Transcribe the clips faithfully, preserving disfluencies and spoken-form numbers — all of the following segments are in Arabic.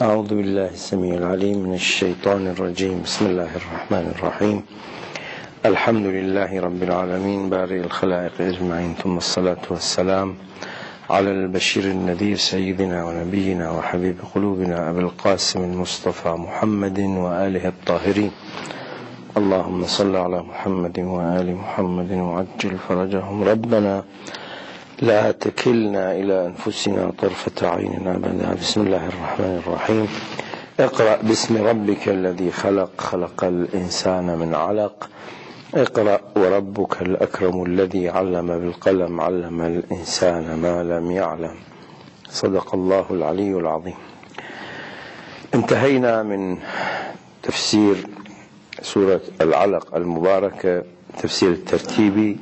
أعوذ بالله السميع العليم من الشيطان الرجيم. بسم الله الرحمن الرحيم. الحمد لله رب العالمين بارئ الخلائق أجمعين، ثم الصلاة والسلام على البشير النذير سيدنا ونبينا وحبيب قلوبنا أبي القاسم المصطفى محمد وآله الطاهرين. اللهم صل على محمد وآل محمد وعجل فرجهم. ربنا لا تكلنا إلى أنفسنا طرفة عين أبدا. بسم الله الرحمن الرحيم. اقرأ باسم ربك الذي خلق، خلق الإنسان من علق. اقرأ وربك الأكرم الذي علم بالقلم، علم الإنسان ما لم يعلم. صدق الله العلي العظيم. انتهينا من تفسير سورة العلق المباركة، تفسير الترتيبي،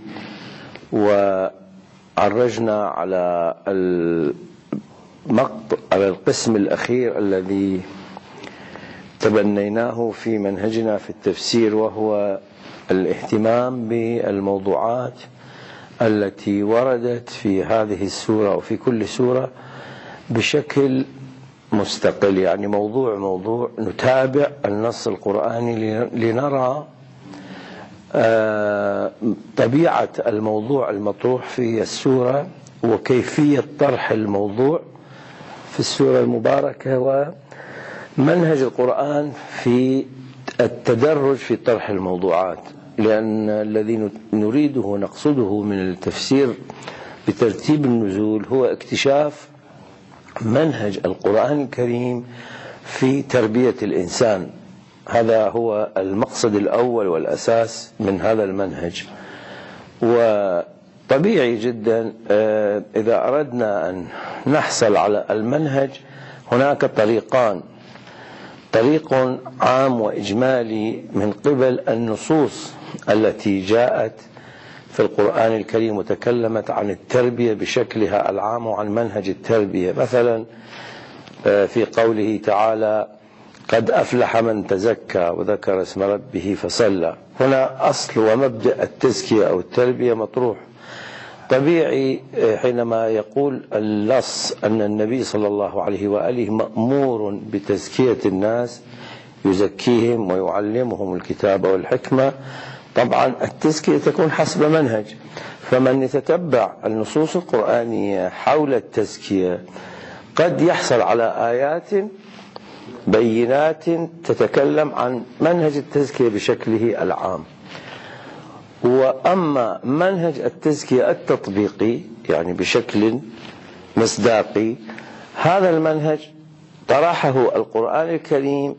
وعرجنا على المقطع على القسم الأخير الذي تبنيناه في منهجنا في التفسير، وهو الاهتمام بالموضوعات التي وردت في هذه السورة وفي كل سورة بشكل مستقل، يعني موضوع موضوع نتابع النص القرآني لنرى طبيعة الموضوع المطروح في السورة وكيفية طرح الموضوع في السورة المباركة، ومنهج القرآن في التدرج في طرح الموضوعات. لأن الذي نريده نقصده من التفسير بترتيب النزول هو اكتشاف منهج القرآن الكريم في تربية الإنسان. هذا هو المقصد الأول والأساس من هذا المنهج. وطبيعي جدا إذا أردنا أن نحصل على المنهج هناك طريقان: طريق عام وإجمالي من قبل النصوص التي جاءت في القرآن الكريم وتكلمت عن التربية بشكلها العام وعن منهج التربية. مثلا في قوله تعالى: قد أفلح من تزكى وذكر اسم ربه فصلى. هنا أصل ومبدأ التزكية أو التربية مطروح. طبيعي حينما يقول النص أن النبي صلى الله عليه وآله مأمور بتزكية الناس، يزكيهم ويعلمهم الكتاب والحكمة، طبعا التزكية تكون حسب منهج. فمن يتتبع النصوص القرآنية حول التزكية قد يحصل على آيات بينات تتكلم عن منهج التزكية بشكله العام. وأما منهج التزكية التطبيقي يعني بشكل مصداقي، هذا المنهج طرحه القرآن الكريم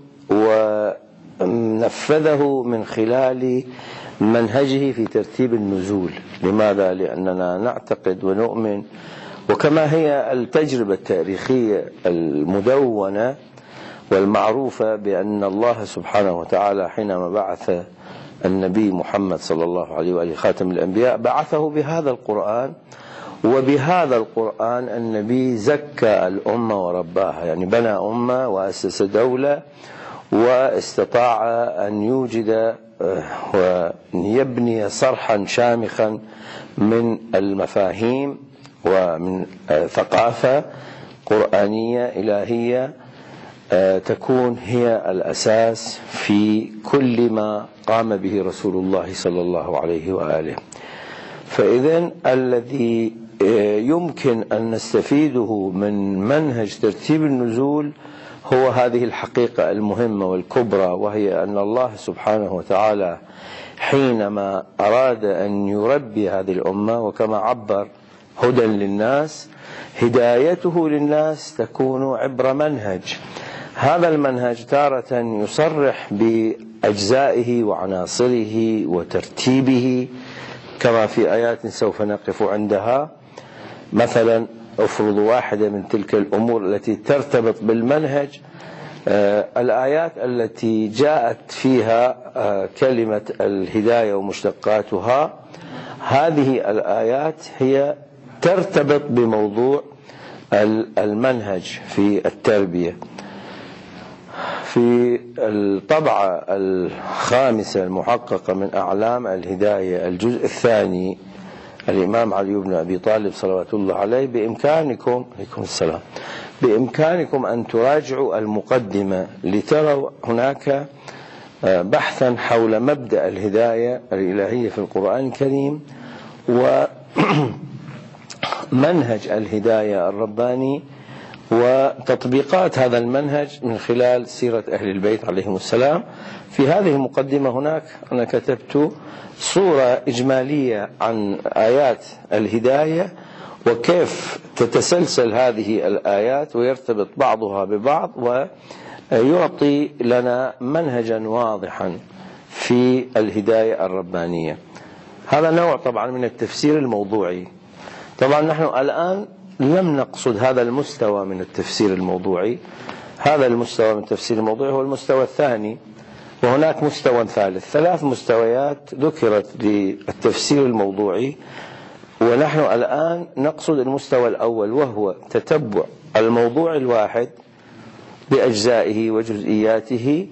ونفذه من خلال منهجه في ترتيب النزول. لماذا؟ لأننا نعتقد ونؤمن، وكما هي التجربة التاريخية المدونة والمعروفة، بأن الله سبحانه وتعالى حينما بعث النبي محمد صلى الله عليه وآله خاتم الأنبياء بعثه بهذا القرآن، وبهذا القرآن النبي زكى الأمة ورباها، يعني بنى أمة وأسس دولة واستطاع أن يوجد وأن يبني صرحا شامخا من المفاهيم ومن ثقافة قرآنية إلهية تكون هي الأساس في كل ما قام به رسول الله صلى الله عليه وآله. فإذن الذي يمكن أن نستفيده من منهج ترتيب النزول هو هذه الحقيقة المهمة والكبرى، وهي أن الله سبحانه وتعالى حينما أراد أن يربي هذه الأمة، وكما عبر هدى للناس، هدايته للناس تكون عبر منهج. هذا المنهج تارة يصرح بأجزائه وعناصره وترتيبه كما في آيات سوف نقف عندها. مثلا أفرض واحدة من تلك الأمور التي ترتبط بالمنهج، آه الآيات التي جاءت فيها آه كلمة الهداية ومشتقاتها، هذه الآيات هي ترتبط بموضوع المنهج في التربية. في الطبعة الخامسة المحققة من أعلام الهداية الجزء الثاني، الإمام علي بن أبي طالب صلوات الله عليه، بإمكانكم عليكم السلام بإمكانكم أن تراجعوا المقدمة لتروا هناك بحثا حول مبدأ الهداية الإلهية في القرآن الكريم ومنهج الهداية الرباني وتطبيقات هذا المنهج من خلال سيرة أهل البيت عليهم السلام. في هذه المقدمة هناك أنا كتبت صورة إجمالية عن آيات الهداية وكيف تتسلسل هذه الآيات ويرتبط بعضها ببعض ويعطي لنا منهجا واضحا في الهداية الربانية. هذا نوع طبعا من التفسير الموضوعي. طبعا نحن الآن لم نقصد هذا المستوى من التفسير الموضوعي. هذا المستوى من التفسير الموضوعي هو المستوى الثاني، وهناك مستوى ثالث. ثلاث مستويات ذكرت للتفسير الموضوعي، ونحن الآن نقصد المستوى الأول وهو تتبع الموضوع الواحد بأجزائه وجزئياته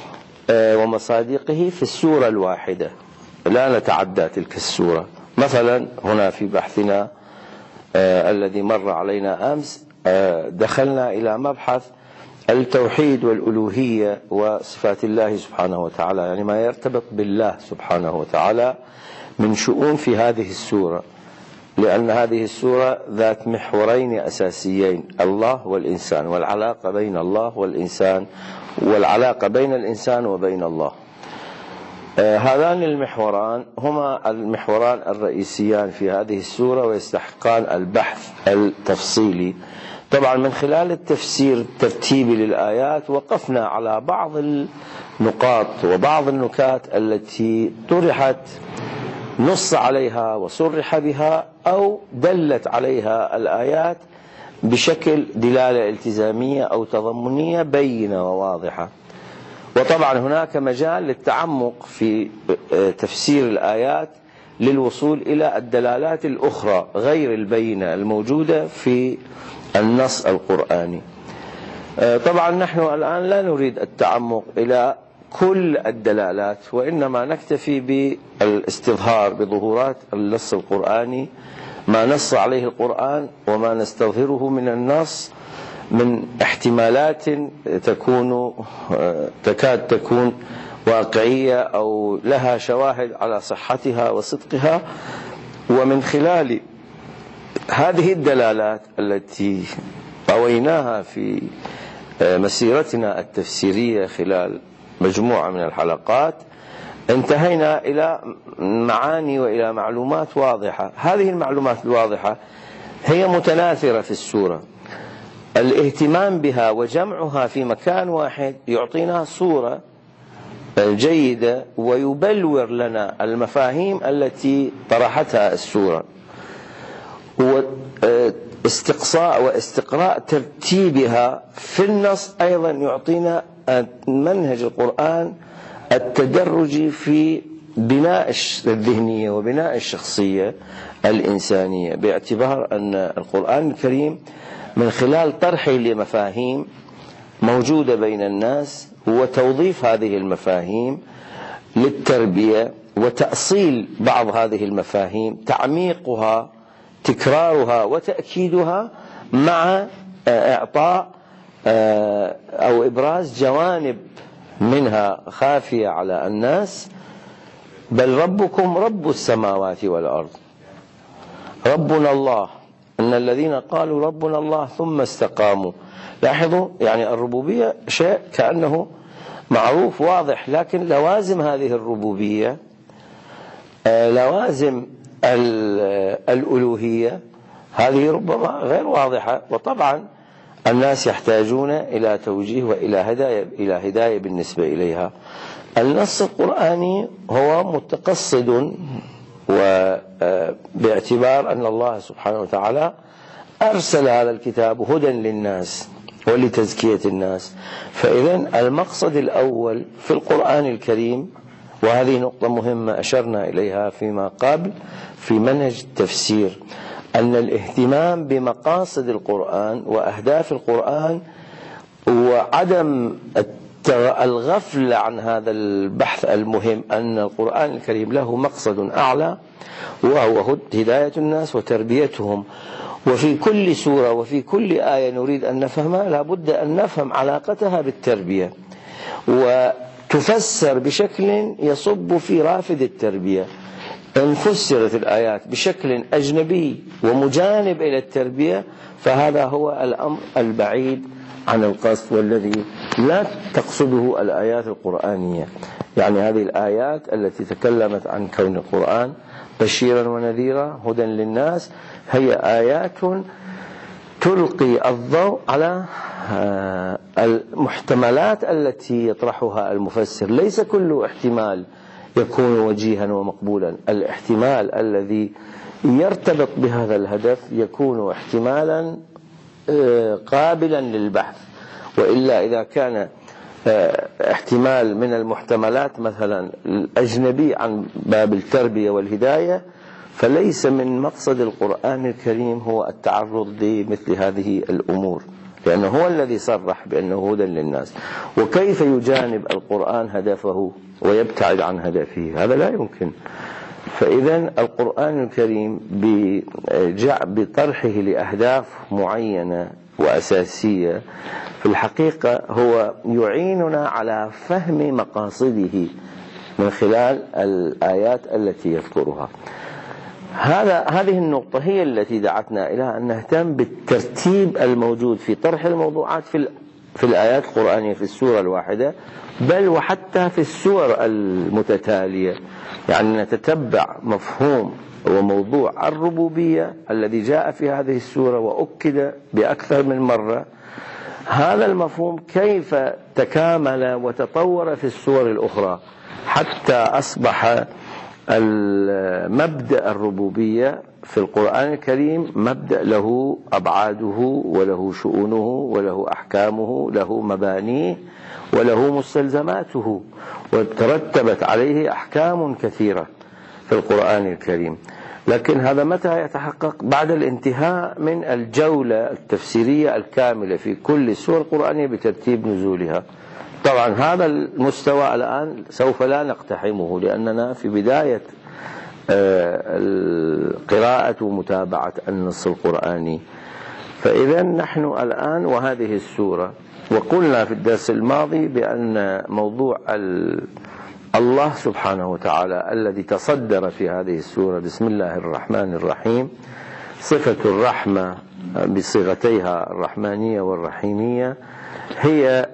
ومصادقه في السورة الواحدة، لا نتعدى تلك السورة. مثلا هنا في بحثنا آه الذي مر علينا أمس آه دخلنا إلى مبحث التوحيد والألوهية وصفات الله سبحانه وتعالى، يعني ما يرتبط بالله سبحانه وتعالى من شؤون في هذه السورة، لأن هذه السورة ذات محورين أساسيين: الله والإنسان، والعلاقة بين الله والإنسان، والعلاقة بين الإنسان وبين الله. آه هذان المحوران هما المحوران الرئيسيان في هذه السورة ويستحقان البحث التفصيلي. طبعا من خلال التفسير الترتيبي للآيات وقفنا على بعض النقاط وبعض النكات التي طرحت نص عليها وصرح بها أو دلت عليها الآيات بشكل دلالة التزامية أو تضمنية بينة وواضحة. وطبعا هناك مجال للتعمق في تفسير الآيات للوصول إلى الدلالات الأخرى غير البينة الموجودة في النص القرآني. طبعا نحن الآن لا نريد التعمق إلى كل الدلالات، وإنما نكتفي بالاستظهار بظهورات النص القرآني، ما نص عليه القرآن وما نستظهره من النص من احتمالات تكون تكاد تكون واقعية أو لها شواهد على صحتها وصدقها. ومن خلال هذه الدلالات التي طويناها في مسيرتنا التفسيرية خلال مجموعة من الحلقات انتهينا إلى معاني وإلى معلومات واضحة. هذه المعلومات الواضحة هي متناثرة في السورة، الاهتمام بها وجمعها في مكان واحد يعطينا صورة جيدة ويبلور لنا المفاهيم التي طرحتها السورة، واستقصاء واستقراء ترتيبها في النص أيضا يعطينا منهج القرآن التدرجي في بناء الذهنية وبناء الشخصية الإنسانية، باعتبار أن القرآن الكريم من خلال طرحه لمفاهيم موجودة بين الناس وتوظيف هذه المفاهيم للتربية وتأصيل بعض هذه المفاهيم، تعميقها، تكرارها وتأكيدها، مع إعطاء أو إبراز جوانب منها خافية على الناس. بل ربكم رب السماوات والأرض، ربنا الله، إن الذين قالوا ربنا الله ثم استقاموا. لاحظوا يعني الربوبية شيء كأنه معروف واضح، لكن لوازم هذه الربوبية لوازم الألوهية هذه ربما غير واضحة، وطبعا الناس يحتاجون إلى توجيه وإلى هداية إلى هداية بالنسبة إليها. النص القرآني هو متقصد، وباعتبار أن الله سبحانه وتعالى أرسل هذا الكتاب هدى للناس ولتزكية الناس، فإذن المقصد الأول في القرآن الكريم، وهذه نقطة مهمة أشرنا إليها فيما قبل في منهج التفسير، أن الاهتمام بمقاصد القرآن وأهداف القرآن وعدم الغفلة عن هذا البحث المهم، أن القرآن الكريم له مقصد أعلى وهو هداية الناس وتربيتهم وفي كل سورة وفي كل آية نريد أن نفهمها لابد أن نفهم علاقتها بالتربية، وتفسر بشكل يصب في رافد التربية. إن فسرت الآيات بشكل أجنبي ومجانب إلى التربية فهذا هو الأمر البعيد عن القصد، والذي لا تقصده الآيات القرآنية. يعني هذه الآيات التي تكلمت عن كون القرآن بشيرا ونذيرا هدى للناس هي آيات تلقي الضوء على المحتملات التي يطرحها المفسر. ليس كل احتمال يكون وجيها ومقبولا، الاحتمال الذي يرتبط بهذا الهدف يكون احتمالا قابلا للبحث، وإلا إذا كان احتمال من المحتملات مثلا الأجنبي عن باب التربية والهداية فليس من مقصد القرآن الكريم هو التعرض لمثل هذه الأمور، لأنه هو الذي صرح بأنه هدى للناس. وكيف يجانب القرآن هدفه ويبتعد عن هدفه؟ هذا لا يمكن. فإذا القرآن الكريم بطرحه لأهداف معينة وأساسية في الحقيقة هو يعيننا على فهم مقاصده من خلال الآيات التي يذكرها. هذا هذه النقطة هي التي دعتنا إلى أن نهتم بالترتيب الموجود في طرح الموضوعات في في الآيات القرآنية في السورة الواحدة، بل وحتى في السور المتتالية. يعني نتتبع مفهوم وموضوع الربوبية الذي جاء في هذه السورة وأكد بأكثر من مرة. هذا المفهوم كيف تكامل وتطور في السور الأخرى حتى أصبح المبدأ الربوبية في القرآن الكريم مبدأ له أبعاده وله شؤونه وله أحكامه له مبانيه وله مستلزماته، وترتبت عليه أحكام كثيرة في القرآن الكريم. لكن هذا متى يتحقق؟ بعد الانتهاء من الجولة التفسيرية الكاملة في كل السور القرآنية بترتيب نزولها. طبعا هذا المستوى الآن سوف لا نقتحمه لأننا في بداية قراءة ومتابعة النص القرآني. فإذا نحن الآن وهذه السورة، وقلنا في الدرس الماضي بأن موضوع الله سبحانه وتعالى الذي تصدر في هذه السورة بسم الله الرحمن الرحيم، صفة الرحمة بصيغتيها الرحمانية والرحيمية هي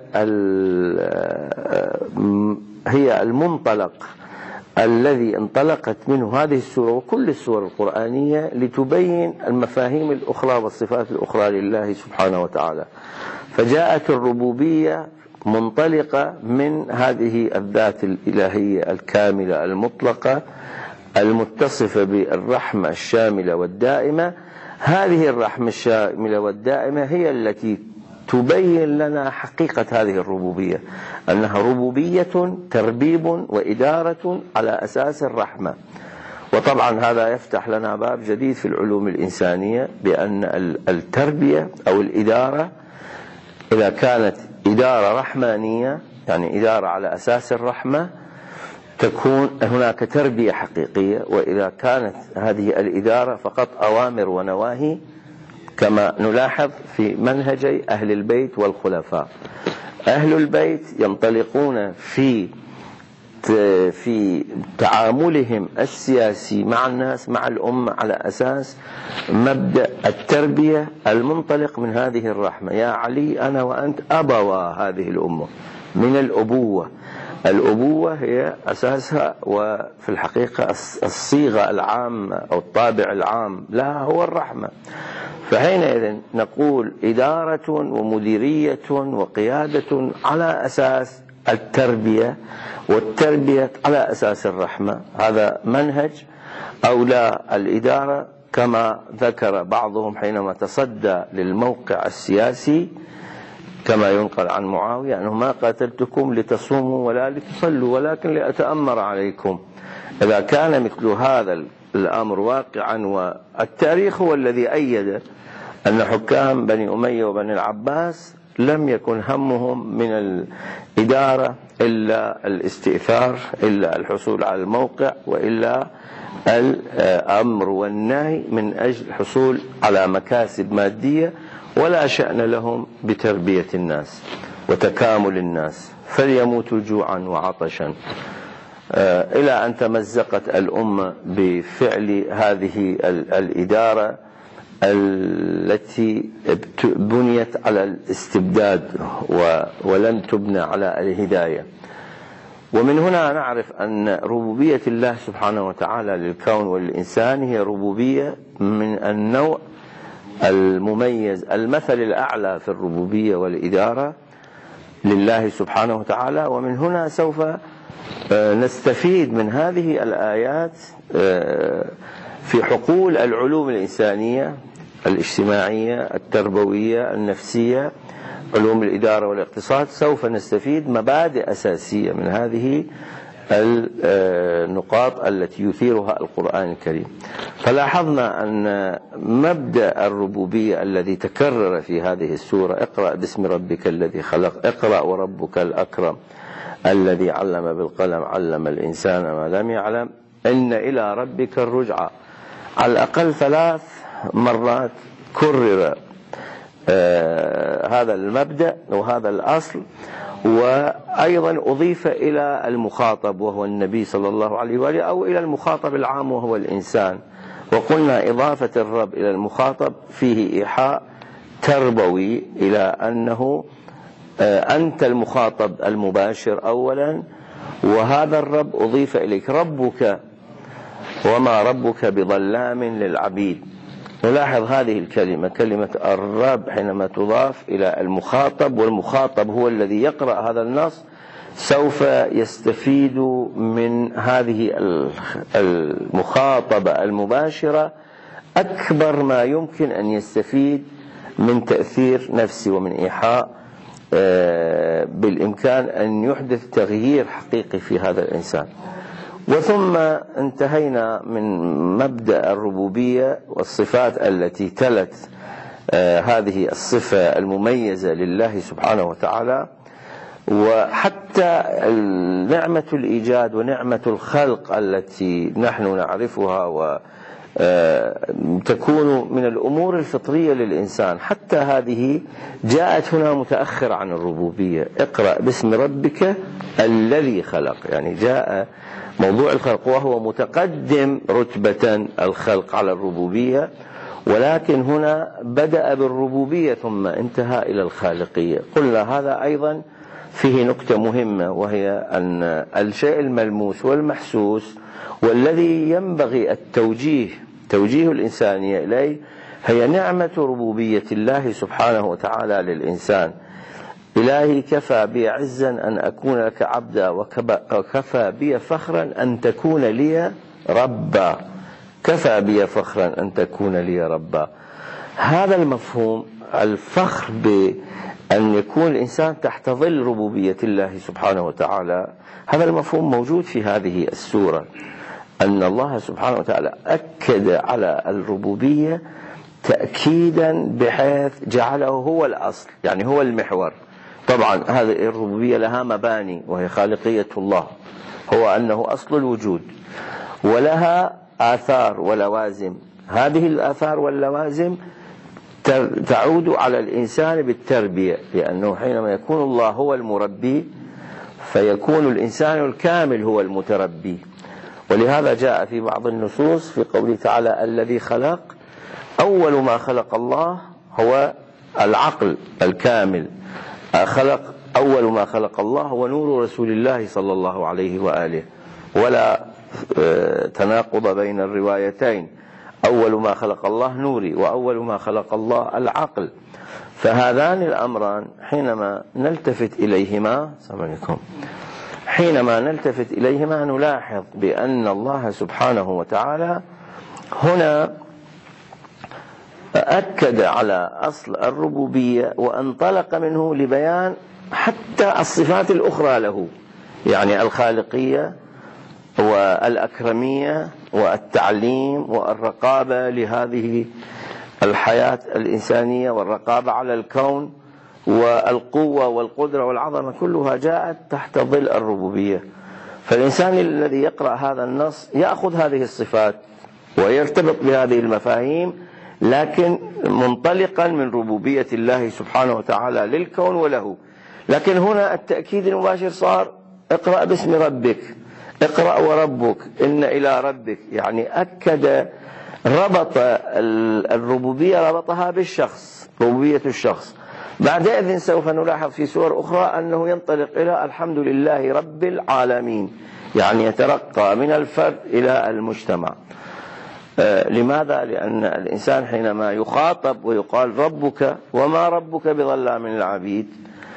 هي المنطلق الذي انطلقت منه هذه السورة وكل السور القرآنية لتبين المفاهيم الأخرى والصفات الأخرى لله سبحانه وتعالى. فجاءت الربوبية منطلقة من هذه الذات الإلهية الكاملة المطلقة المتصفة بالرحمة الشاملة والدائمة. هذه الرحمة الشاملة والدائمة هي التي تبين لنا حقيقة هذه الربوبية، أنها ربوبية تربيب وإدارة على أساس الرحمة. وطبعا هذا يفتح لنا باب جديد في العلوم الإنسانية، بأن التربية أو الإدارة إذا كانت إدارة رحمانية يعني إدارة على أساس الرحمة تكون هناك تربية حقيقية، وإذا كانت هذه الإدارة فقط أوامر ونواهي كما نلاحظ في منهجي أهل البيت والخلفاء. أهل البيت ينطلقون في في تعاملهم السياسي مع الناس مع الأمة على أساس مبدأ التربية المنطلق من هذه الرحمة. يا علي أنا وأنت أبوا هذه الأمة من الأبوة. الأبوة هي أساسها وفي الحقيقة الصيغة العامة أو الطابع العام لها هو الرحمة. فحينئذ نقول إدارة ومديرية وقيادة على أساس التربية، والتربية على أساس الرحمة. هذا منهج أولى الإدارة كما ذكر بعضهم حينما تصدى للموقع السياسي كما ينقل عن معاوية أنه ما قاتلتكم لتصوموا ولا لتصلوا ولكن لأتأمر عليكم. إذا كان مثل هذا الأمر واقعا، والتاريخ هو الذي أيد أن حكام بني أمية وبني العباس لم يكن همهم من الإدارة إلا الاستئثار، إلا الحصول على الموقع، وإلا الأمر والنهي من أجل الحصول على مكاسب مادية، ولا شأن لهم بتربية الناس وتكامل الناس، فليموتوا جوعا وعطشا، إلى أن تمزقت الأمة بفعل هذه الإدارة التي بنيت على الاستبداد ولم تبنى على الهداية. ومن هنا نعرف أن ربوبية الله سبحانه وتعالى للكون والإنسان هي ربوبية من النوع المميز، المثل الأعلى في الربوبية والإدارة لله سبحانه وتعالى. ومن هنا سوف نستفيد من هذه الآيات في حقول العلوم الإنسانية الاجتماعية التربوية النفسية، علوم الإدارة والاقتصاد. سوف نستفيد مبادئ أساسية من هذه النقاط التي يثيرها القرآن الكريم. فلاحظنا أن مبدأ الربوبية الذي تكرر في هذه السورة، اقرأ باسم ربك الذي خلق، اقرأ وربك الأكرم الذي علم بالقلم علم الإنسان ما لم يعلم، إن إلى ربك الرجعى، على الأقل ثلاث مرات كرر آه هذا المبدأ وهذا الأصل، وأيضا أضيف إلى المخاطب وهو النبي صلى الله عليه وآله، أو إلى المخاطب العام وهو الإنسان. وقلنا إضافة الرب إلى المخاطب فيه إيحاء تربوي إلى أنه آه أنت المخاطب المباشر أولا، وهذا الرب أضيف إليك، ربك وما ربك بظلام للعبيد. نلاحظ هذه الكلمة، كلمة الرب حينما تضاف إلى المخاطب، والمخاطب هو الذي يقرأ هذا النص، سوف يستفيد من هذه المخاطبة المباشرة أكبر ما يمكن أن يستفيد من تأثير نفسي ومن إيحاء بالإمكان أن يحدث تغيير حقيقي في هذا الإنسان. وثم انتهينا من مبدأ الربوبية والصفات التي تلت آه هذه الصفة المميزة لله سبحانه وتعالى، وحتى نعمة الإيجاد ونعمة الخلق التي نحن نعرفها وتكون من الأمور الفطرية للإنسان، حتى هذه جاءت هنا متأخرة عن الربوبية. اقرأ باسم ربك الذي خلق، يعني جاء موضوع الخلق وهو متقدم رتبة الخلق على الربوبية، ولكن هنا بدأ بالربوبية ثم انتهى إلى الخالقية. قلنا هذا أيضا فيه نقطة مهمة، وهي أن الشيء الملموس والمحسوس والذي ينبغي التوجيه توجيه الإنسانية إليه هي نعمة ربوبية الله سبحانه وتعالى للإنسان. إلهي كفى بي عزا أن أكون لك عبدا، وكفى بي فخرا أن تكون لي ربا، كفى بي فخرا أن تكون لي ربا. هذا المفهوم، الفخر بأن يكون الإنسان تحت ظل ربوبية الله سبحانه وتعالى، هذا المفهوم موجود في هذه السورة، أن الله سبحانه وتعالى أكد على الربوبية تأكيدا بحيث جعله هو الأصل، يعني هو المحور. طبعا هذه الربوبية لها مباني، وهي خالقية الله، هو أنه أصل الوجود، ولها آثار ولوازم. هذه الآثار واللوازم تعود على الإنسان بالتربية، لأنه حينما يكون الله هو المربي فيكون الإنسان الكامل هو المتربي. ولهذا جاء في بعض النصوص في قوله تعالى الذي خلق، أول ما خلق الله هو العقل الكامل، خلق أول ما خلق الله هو نور رسول الله صلى الله عليه وآله، ولا تناقض بين الروايتين، أول ما خلق الله نوري وأول ما خلق الله العقل. فهذان الأمران حينما نلتفت إليهما سلامكم حينما نلتفت إليهما نلاحظ بأن الله سبحانه وتعالى هنا أكد على أصل الربوبية وانطلق منه لبيان حتى الصفات الأخرى له، يعني الخالقية والأكرمية والتعليم والرقابة لهذه الحياة الإنسانية والرقابة على الكون، والقوة والقدرة والعظمة كلها جاءت تحت ظل الربوبية. فالإنسان الذي يقرأ هذا النص يأخذ هذه الصفات ويرتبط بهذه المفاهيم، لكن منطلقا من ربوبية الله سبحانه وتعالى للكون وله. لكن هنا التأكيد المباشر صار اقرأ باسم ربك، اقرأ وربك إن إلى ربك، يعني أكد ربط الربوبية ربطها بالشخص، ربوبية الشخص. بعدئذ سوف نلاحظ في سور أخرى أنه ينطلق إلى الحمد لله رب العالمين، يعني يترقى من الفرد إلى المجتمع. آه لماذا؟ لأن الإنسان حينما يخاطب ويقال ربك وما ربك بظلام للعبيد،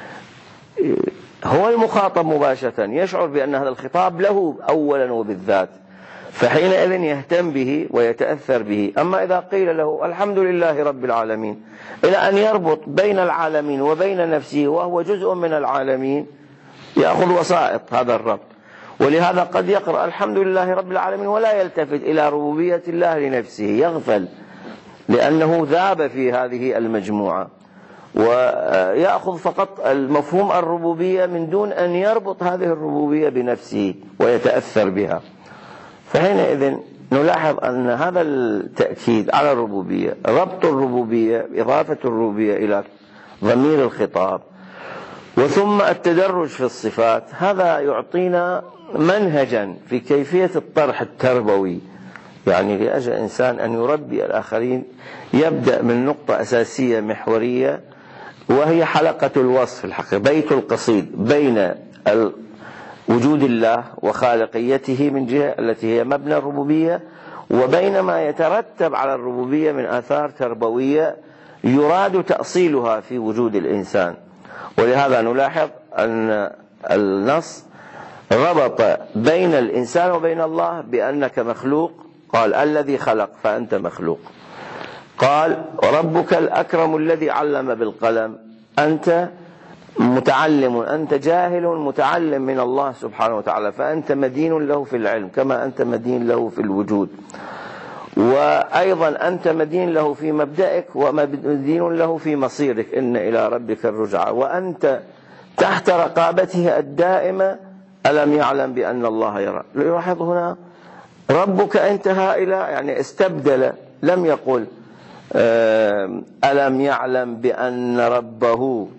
هو المخاطب مباشرة يشعر بأن هذا الخطاب له أولا وبالذات، فحينئذ يهتم به ويتأثر به. أما إذا قيل له الحمد لله رب العالمين إلى أن يربط بين العالمين وبين نفسه وهو جزء من العالمين، يأخذ وسائط هذا الربط. ولهذا قد يقرأ الحمد لله رب العالمين ولا يلتفت إلى ربوبية الله لنفسه، يغفل لأنه ذاب في هذه المجموعة، ويأخذ فقط المفهوم الربوبية من دون أن يربط هذه الربوبية بنفسه ويتأثر بها. فحينئذ نلاحظ أن هذا التأكيد على الربوبية، ربط الربوبية، إضافة الربوبية إلى ضمير الخطاب، وثم التدرج في الصفات، هذا يعطينا منهجا في كيفية الطرح التربوي. يعني لأجل الإنسان أن يربي الآخرين يبدأ من نقطة أساسية محورية، وهي حلقة الوصف، الحقيقة بيت القصيد بين وجود الله وخالقيته من جهة التي هي مبنى الربوبية، وبين ما يترتب على الربوبية من آثار تربوية يراد تأصيلها في وجود الإنسان. ولهذا نلاحظ أن النص ربط بين الإنسان وبين الله بأنك مخلوق، قال الذي خلق فأنت مخلوق. قال ربك الأكرم الذي علم بالقلم، أنت متعلم، أنت جاهل متعلم من الله سبحانه وتعالى، فأنت مدين له في العلم كما أنت مدين له في الوجود. وأيضا أنت مدين له في مبدئك ومدين له في مصيرك، إن إلى ربك الرجعى، وأنت تحت رقابته الدائمة، ألم يعلم بأن الله يرى. لاحظ هنا ربك انتهى إلى، يعني استبدل، لم يقل ألم يعلم بأن ربه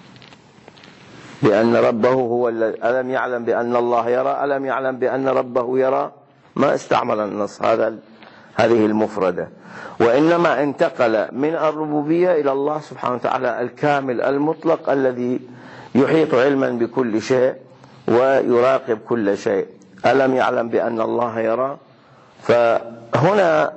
بأن ربه هو الذي، ألم يعلم بأن الله يرى، ألم يعلم بأن ربه يرى، ما استعمل النص هذا هذه المفردة، وإنما انتقل من الربوبية إلى الله سبحانه وتعالى الكامل المطلق الذي يحيط علما بكل شيء ويراقب كل شيء. ألم يعلم بأن الله يرى. فهنا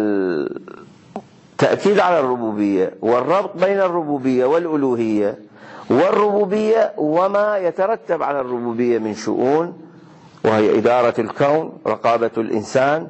التأكيد على الربوبية والربط بين الربوبية والألوهية والربوبية وما يترتب على الربوبية من شؤون، وهي إدارة الكون، رقابة الإنسان،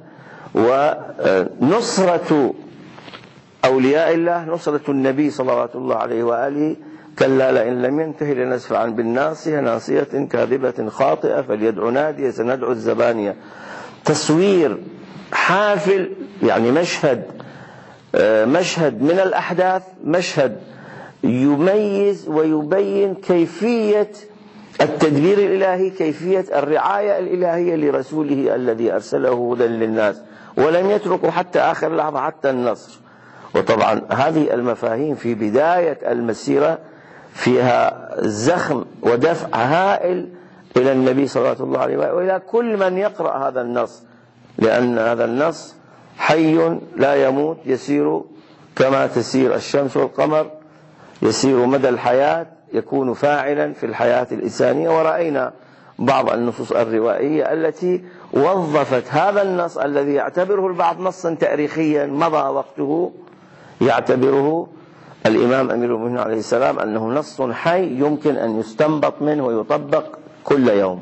ونصرة أولياء الله، نصرة النبي صلوات الله عليه وآله، كلا لئن لم ينتهي لنسفعا بالناصية ناصية كاذبة خاطئة فليدع نادية سندعو الزبانية. تصوير حافل، يعني مشهد مشهد من الأحداث، مشهد يميز ويبين كيفية التدبير الإلهي، كيفية الرعاية الإلهية لرسوله الذي أرسله هدى للناس، ولم يتركوا حتى آخر لحظة حتى النصر. وطبعا هذه المفاهيم في بداية المسيرة فيها زخم ودفع هائل إلى النبي صلى الله عليه وسلم وإلى كل من يقرأ هذا النص، لأن هذا النص حي لا يموت، يسير كما تسير الشمس والقمر، يسير مدى الحياة، يكون فاعلا في الحياة الإنسانية. ورأينا بعض النصوص الروائية التي وظفت هذا النص الذي يعتبره البعض نصا تاريخيا مضى وقته، يعتبره الإمام أمير المؤمنين عليه السلام أنه نص حي يمكن أن يستنبط منه ويطبق كل يوم.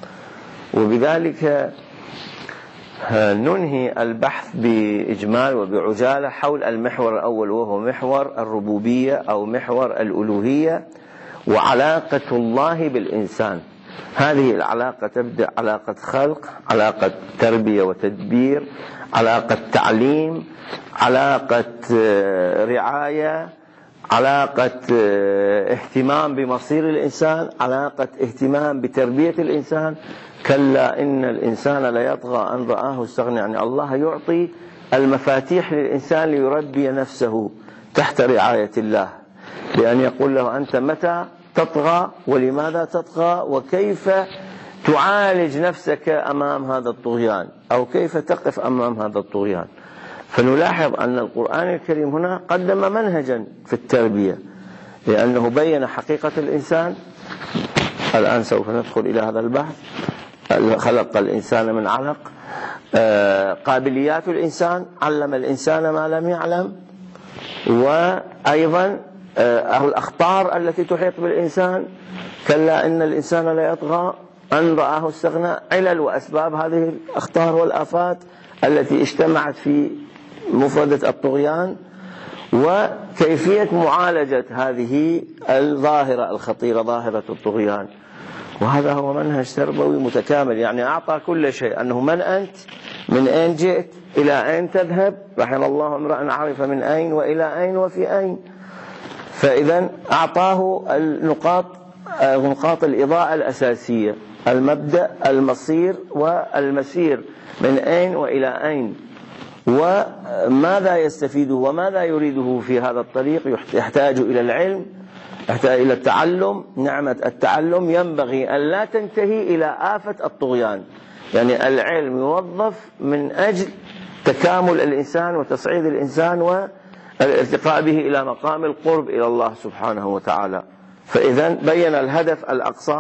وبذلك ننهي البحث بإجمال وبعجالة حول المحور الأول، وهو محور الربوبية أو محور الألوهية وعلاقة الله بالإنسان. هذه العلاقة تبدأ علاقة خلق، علاقة تربية وتدبير، علاقة تعليم، علاقة رعاية، علاقة اهتمام بمصير الإنسان، علاقة اهتمام بتربية الإنسان. كلا إن الإنسان ليطغى أن رآه استغنى. يعني الله يعطي المفاتيح للإنسان ليربي نفسه تحت رعاية الله، بأن يقول له أنت متى تطغى ولماذا تطغى وكيف تعالج نفسك أمام هذا الطغيان، أو كيف تقف أمام هذا الطغيان. فنلاحظ أن القرآن الكريم هنا قدم منهجا في التربية، لأنه بين حقيقة الإنسان. الآن سوف ندخل إلى هذا البحث. خلق الإنسان من علق، قابليات الإنسان، علم الإنسان ما لم يعلم، وأيضا الأخطار التي تحيط بالإنسان. كلا إن الإنسان ليطغى أن رآه استغنى، علل وأسباب هذه الأخطار والآفات التي اجتمعت في مفردة الطغيان، وكيفية معالجة هذه الظاهرة الخطيرة، ظاهرة الطغيان. وهذا هو منهج تربوي متكامل، يعني أعطى كل شيء، أنه من أنت، من أين جئت، إلى أين تذهب، رحم الله امرأ عرف من أين وإلى أين وفي أين. فإذا أعطاه النقاط نقاط الإضاءة الأساسية، المبدأ، المصير والمسير، من أين وإلى أين، وماذا يستفيده وماذا يريده في هذا الطريق. يحتاج إلى العلم، يحتاج إلى التعلم. نعمة التعلم ينبغي أن لا تنتهي إلى آفة الطغيان، يعني العلم يوظف من أجل تكامل الإنسان وتصعيد الإنسان والارتقاء به إلى مقام القرب إلى الله سبحانه وتعالى. فإذا بين الهدف الأقصى،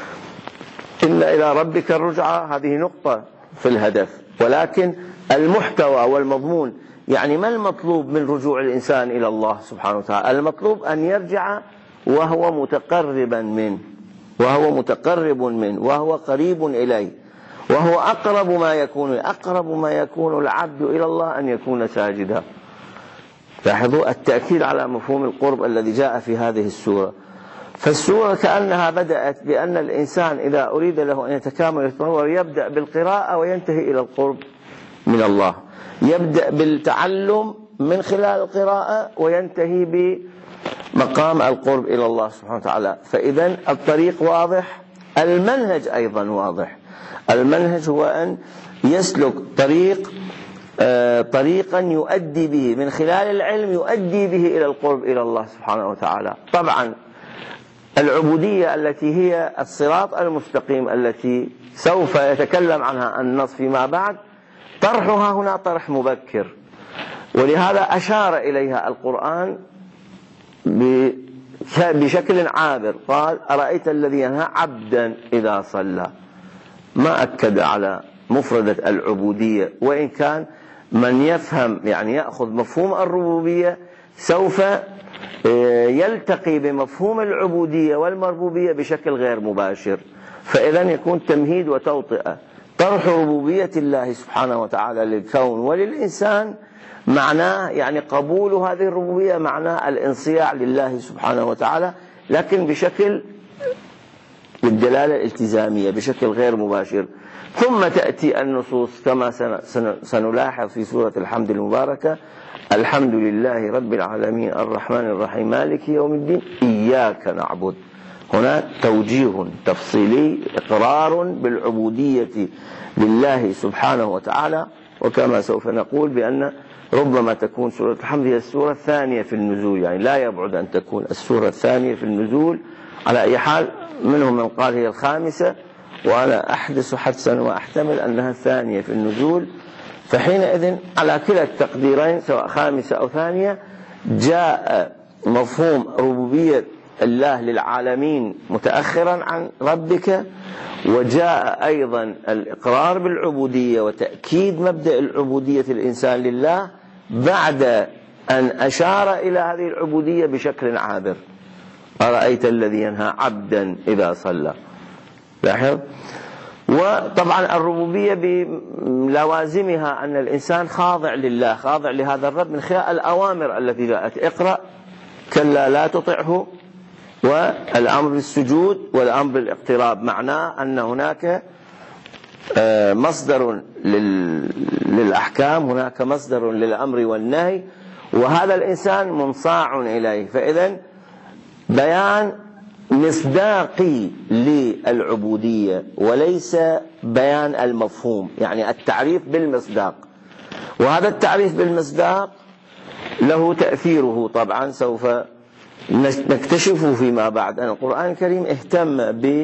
إن إلى ربك الرجعى، هذه نقطة في الهدف، ولكن المحتوى والمضمون، يعني ما المطلوب من رجوع الإنسان إلى الله سبحانه وتعالى؟ المطلوب أن يرجع وهو متقربا منه، وهو متقرب منه، وهو قريب إليه، وهو أقرب ما يكون أقرب ما يكون العبد إلى الله أن يكون ساجدا. لاحظوا التأكيد على مفهوم القرب الذي جاء في هذه السورة. فالسورة كأنها بدأت بأن الإنسان إذا أريد له أن يتكامل يتطور يبدأ بالقراءة وينتهي إلى القرب من الله، يبدأ بالتعلم من خلال القراءة وينتهي بمقام القرب إلى الله سبحانه وتعالى. فإذا الطريق واضح، المنهج أيضا واضح. المنهج هو أن يسلك طريق آه طريقا يؤدي به من خلال العلم، يؤدي به إلى القرب إلى الله سبحانه وتعالى. طبعا العبودية التي هي الصراط المستقيم التي سوف يتكلم عنها النص فيما بعد، طرحها هنا طرح مبكر، ولهذا أشار إليها القرآن بشكل عابر. قال أرأيت الذي ينهى عبدا إذا صلى، ما أكد على مفردة العبودية، وإن كان من يفهم يعني يأخذ مفهوم الربوبية سوف يلتقي بمفهوم العبودية والمربوبية بشكل غير مباشر. فإذا يكون تمهيد وتوطئة. طرح ربوبية الله سبحانه وتعالى للكون وللإنسان معناه يعني قبول هذه الربوبية، معناه الانصياع لله سبحانه وتعالى، لكن بشكل بالدلالة الالتزامية بشكل غير مباشر. ثم تأتي النصوص كما سنلاحظ في سورة الحمد المباركة: الحمد لله رب العالمين الرحمن الرحيم مالك يوم الدين إياك نعبد. هنا توجيه تفصيلي، إقرار بالعبودية لله سبحانه وتعالى. وكما سوف نقول بأن ربما تكون سورة الحمد هي السورة الثانية في النزول، يعني لا يبعد أن تكون السورة الثانية في النزول. على أي حال منهم من قال هي الخامسة، وأنا أحدث حدسا وأحتمل أنها الثانية في النزول. فحينئذ على كلا التقديرين سواء خامسة أو ثانية جاء مفهوم ربوبية الله للعالمين متأخرا عن ربك، وجاء أيضا الإقرار بالعبودية وتأكيد مبدأ العبودية الإنسان لله بعد أن أشار إلى هذه العبودية بشكل عابر: أرأيت الذي ينهى عبدا إذا صلى. لاحظ. وطبعا الربوبية بلوازمها أن الإنسان خاضع لله، خاضع لهذا الرب من خلال الأوامر التي جاءت: اقرأ، كلا لا تطعه، والأمر بالسجود والأمر بالاقتراب. معناه أن هناك مصدر للأحكام، هناك مصدر للأمر والنهي، وهذا الإنسان منصاع إليه. فإذا بيان مصداقي للعبودية وليس بيان المفهوم، يعني التعريف بالمصداق. وهذا التعريف بالمصداق له تأثيره طبعا سوف نكتشفه فيما بعد. أن القرآن الكريم اهتم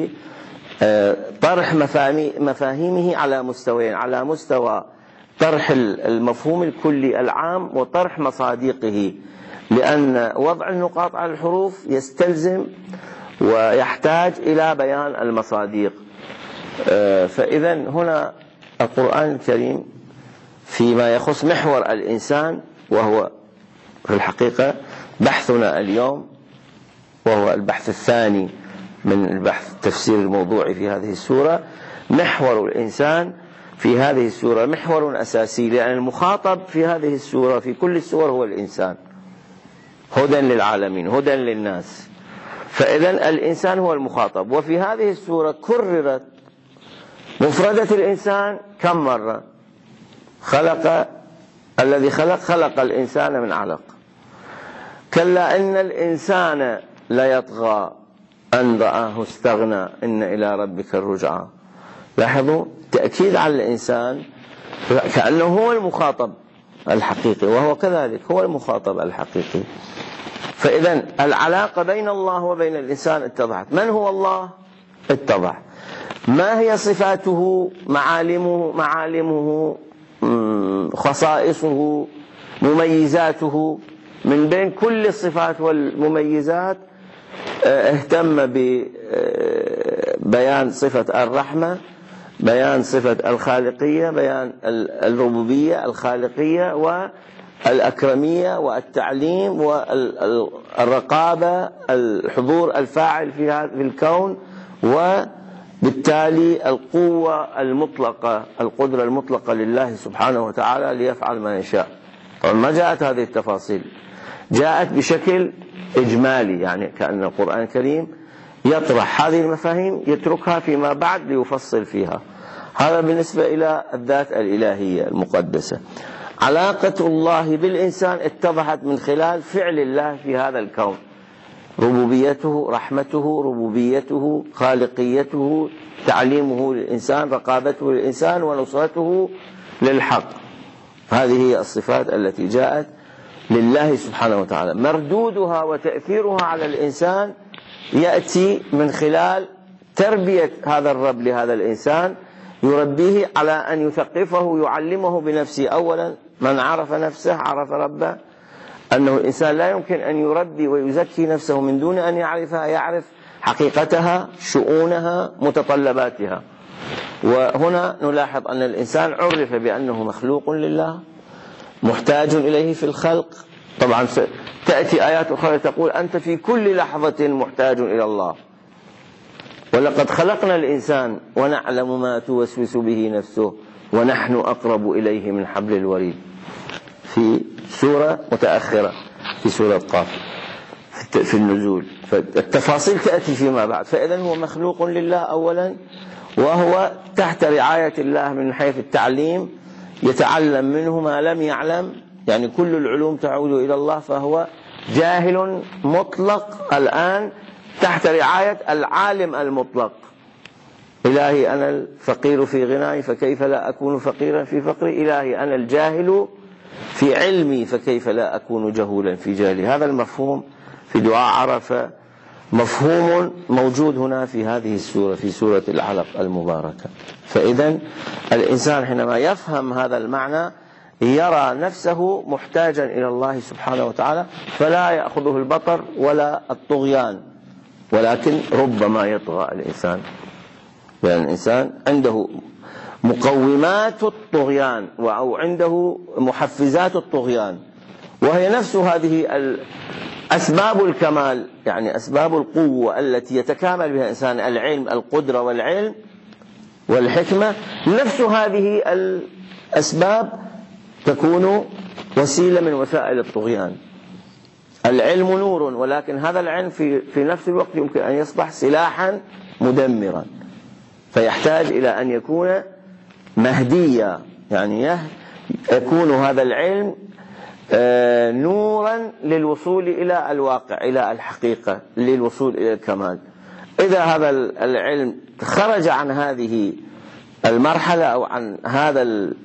بطرح مفاهيمه على مستويين: على مستوى طرح المفهوم الكلي العام وطرح مصادقه، لأن وضع النقاط على الحروف يستلزم ويحتاج إلى بيان المصادق. فإذا هنا القرآن الكريم فيما يخص محور الإنسان، وهو في الحقيقة بحثنا اليوم، وهو البحث الثاني من البحث التفسير الموضوعي في هذه السورة. محور الإنسان في هذه السورة محور أساسي، لأن المخاطب في هذه السورة في كل السور هو الإنسان، هدى للعالمين، هدى للناس. فإذا الإنسان هو المخاطب. وفي هذه السورة كررت مفردة الإنسان كم مرة؟ خلق الذي خلق خلق الإنسان من علق. كلا إن الإنسان ليطغى أن رآه استغنى إن إلى ربك الرجعى. لاحظوا تأكيد على الإنسان كأنه هو المخاطب الحقيقي، وهو كذلك هو المخاطب الحقيقي. فإذا العلاقة بين الله وبين الإنسان اتضحت. من هو الله؟ اتضح. ما هي صفاته؟ معالمه معالمه خصائصه، مميزاته. من بين كل الصفات والمميزات اهتم ببيان صفة الرحمة، بيان صفة الخالقية، بيان الربوبية الخالقية والأكرمية والتعليم والرقابة، الحضور الفاعل في الكون، وبالتالي القوة المطلقة، القدرة المطلقة لله سبحانه وتعالى ليفعل ما يشاء. طبعا ما جاءت هذه التفاصيل، جاءت بشكل إجمالي، يعني كأن القرآن الكريم يطرح هذه المفاهيم يتركها فيما بعد ليفصل فيها. هذا بالنسبة إلى الذات الإلهية المقدسة. علاقة الله بالإنسان اتضحت من خلال فعل الله في هذا الكون: ربوبيته، رحمته، ربوبيته، خالقيته، تعليمه للإنسان، رقابته للإنسان، ونصرته للحق. هذه هي الصفات التي جاءت لله سبحانه وتعالى. مردودها وتأثيرها على الإنسان يأتي من خلال تربية هذا الرب لهذا الإنسان، يربيه على أن يثقفه، يعلمه بنفسه. أولا من عرف نفسه عرف ربه، أنه الإنسان لا يمكن أن يربي ويزكي نفسه من دون أن يعرفها، يعرف حقيقتها، شؤونها، متطلباتها. وهنا نلاحظ أن الإنسان عرف بأنه مخلوق لله، محتاج إليه في الخلق. طبعا تأتي آيات أخرى تقول أنت في كل لحظة محتاج إلى الله، ولقد خلقنا الإنسان ونعلم ما توسوس به نفسه ونحن أقرب إليه من حبل الوريد، في سورة متأخرة في سورة قاف في النزول. فالتفاصيل تأتي فيما بعد. فإذا هو مخلوق لله أولا، وهو تحت رعاية الله من حيث التعليم، يتعلم منه ما لم يعلم، يعني كل العلوم تعود إلى الله، فهو جاهل مطلق الآن تحت رعاية العالم المطلق. إلهي أنا الفقير في غناي فكيف لا أكون فقيرا في فقري، إلهي أنا الجاهل في علمي فكيف لا أكون جهولا في جهلي. هذا المفهوم في دعاء عرفة مفهوم موجود هنا في هذه السورة، في سورة العلق المباركة. فإذا الإنسان حينما يفهم هذا المعنى يرى نفسه محتاجا إلى الله سبحانه وتعالى، فلا يأخذه البطر ولا الطغيان، ولكن ربما يطغى الإنسان، لأن الإنسان عنده مقومات الطغيان أو عنده محفزات الطغيان، وهي نفس هذه أسباب الكمال، يعني أسباب القوة التي يتكامل بها الإنسان: العلم، القدرة والعلم والحكمة. نفس هذه الأسباب تكون وسيلة من وسائل الطغيان. العلم نور، ولكن هذا العلم في, في نفس الوقت يمكن أن يصبح سلاحا مدمرا، فيحتاج إلى أن يكون مهديا، يعني يكون هذا العلم نورا للوصول إلى الواقع، إلى الحقيقة، للوصول إلى الكمال. إذا هذا العلم خرج عن هذه المرحلة أو عن هذا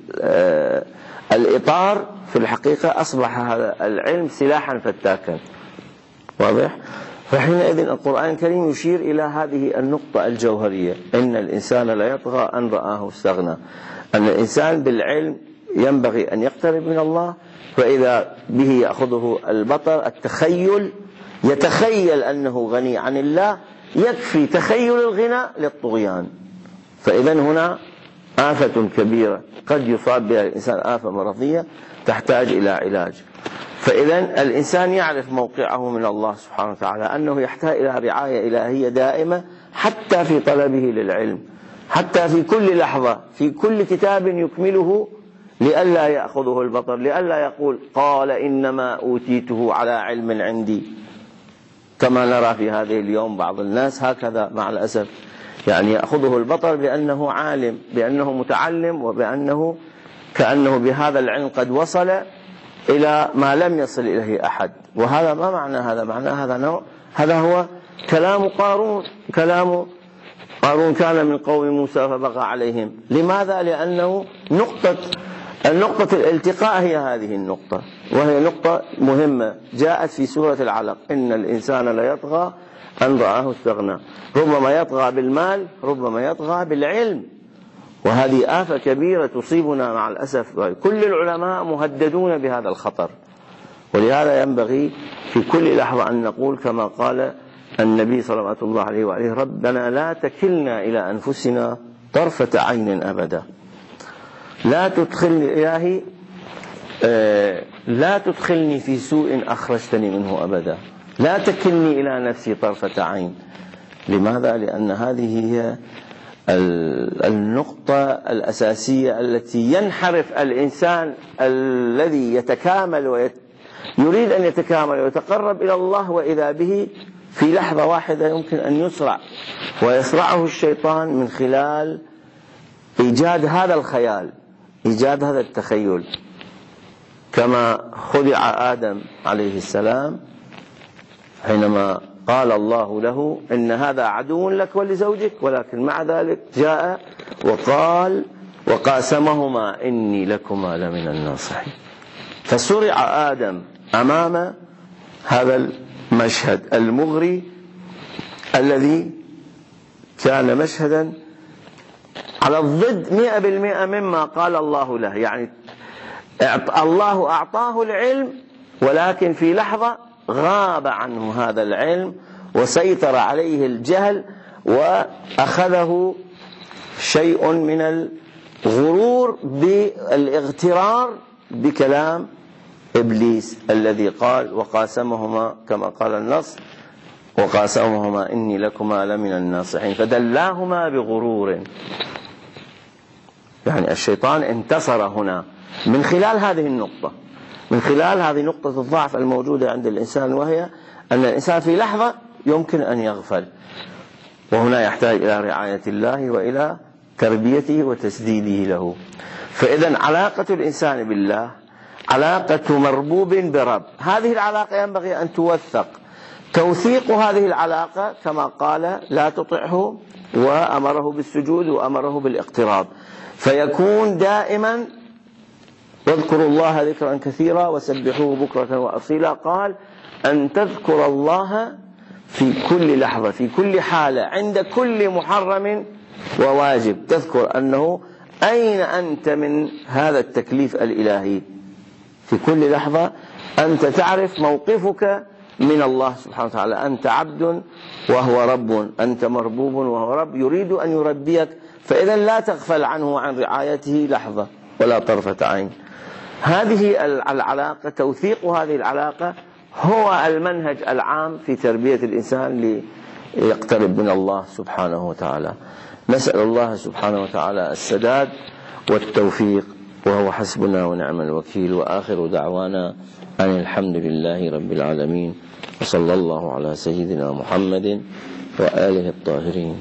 الإطار في الحقيقة أصبح هذا العلم سلاحا فتاكا. واضح؟ فحينئذ القرآن الكريم يشير إلى هذه النقطة الجوهرية: إن الإنسان لا يطغى أن رآه استغنى. أن الإنسان بالعلم ينبغي أن يقترب من الله، فإذا به يأخذه البطر، التخيل، يتخيل أنه غني عن الله، يكفي تخيل الغنى للطغيان. فإذا هنا آفة كبيرة قد يصاب بها الإنسان، آفة مرضية تحتاج إلى علاج. فإذا الإنسان يعرف موقعه من الله سبحانه وتعالى، أنه يحتاج إلى رعاية إلهية دائمة حتى في طلبه للعلم، حتى في كل لحظة، في كل كتاب يكمله، لئلا يأخذه البطر، لئلا يقول قال إنما أوتيته على علم عندي، كما نرى في هذه اليوم بعض الناس هكذا مع الأسف، يعني يأخذه البطر بأنه عالم، بأنه متعلم، وبأنه كأنه بهذا العلم قد وصل إلى ما لم يصل إليه أحد. وهذا ما معنى هذا؟ معنى هذا نوع، هذا هو كلام قارون. كلام قارون كان من قوم موسى فبغى عليهم. لماذا؟ لأنه نقطة النقطة الالتقاء هي هذه النقطة، وهي نقطة مهمة جاءت في سورة العلق: إن الإنسان لا يطغى أن رآه استغنى. ربما يطغى بالمال، ربما يطغى بالعلم، وهذه آفة كبيرة تصيبنا مع الأسف. كل العلماء مهددون بهذا الخطر، ولهذا ينبغي في كل لحظة أن نقول كما قال النبي صلى الله عليه وآله: ربنا لا تكلنا إلى أنفسنا طرفة عين أبدا. لا تدخلني إلهي آه لا تدخلني في سوء أخرجتني منه أبدا، لا تكلني إلى نفسي طرفة عين. لماذا؟ لأن هذه هي النقطة الأساسية التي ينحرف الإنسان الذي يتكامل ويريد أن يتكامل ويتقرب إلى الله، وإذا به في لحظة واحدة يمكن أن يسرع، ويسرعه الشيطان من خلال إيجاد هذا الخيال، إيجاد هذا التخيل. كما خدع آدم عليه السلام حينما قال الله له: إن هذا عدو لك ولزوجك، ولكن مع ذلك جاء وقال: وقاسمهما إني لكما لمن الناصحين. فسرع آدم أمام هذا المشهد المغري الذي كان مشهدا على الضد مئة بالمئة مما قال الله له. يعني الله أعطاه العلم، ولكن في لحظة غاب عنه هذا العلم وسيطر عليه الجهل، وأخذه شيء من الغرور بالاغترار بكلام إبليس الذي قال: وقاسمهما، كما قال النص: وقاسمهما إني لكما لمن الناصحين. فدلاهما بغرور. يعني الشيطان انتصر هنا من خلال هذه النقطة، من خلال هذه نقطة الضعف الموجودة عند الإنسان، وهي أن الإنسان في لحظة يمكن أن يغفل، وهنا يحتاج إلى رعاية الله وإلى تربيته وتسديده له. فإذا علاقة الإنسان بالله علاقة مربوب برب. هذه العلاقة ينبغي أن توثق. توثيق هذه العلاقة كما قال: لا تطعه، وأمره بالسجود وأمره بالاقتراب، فيكون دائما: واذكروا الله ذكرا كثيرا وسبحوه بكرة وأصيلا. قال: أن تذكر الله في كل لحظة، في كل حالة، عند كل محرم وواجب، تذكر أنه أين أنت من هذا التكليف الإلهي. في كل لحظة أنت تعرف موقفك من الله سبحانه وتعالى. أنت عبد وهو رب، أنت مربوب وهو رب يريد أن يربيك، فإذا لا تغفل عنه وعن رعايته لحظة ولا طرفة عين. هذه العلاقة، توثيق هذه العلاقة هو المنهج العام في تربية الإنسان ليقترب من الله سبحانه وتعالى. نسأل الله سبحانه وتعالى السداد والتوفيق، وهو حسبنا ونعم الوكيل. وآخر دعوانا أن الحمد لله رب العالمين، وصلى الله على سيدنا محمد وآله الطاهرين.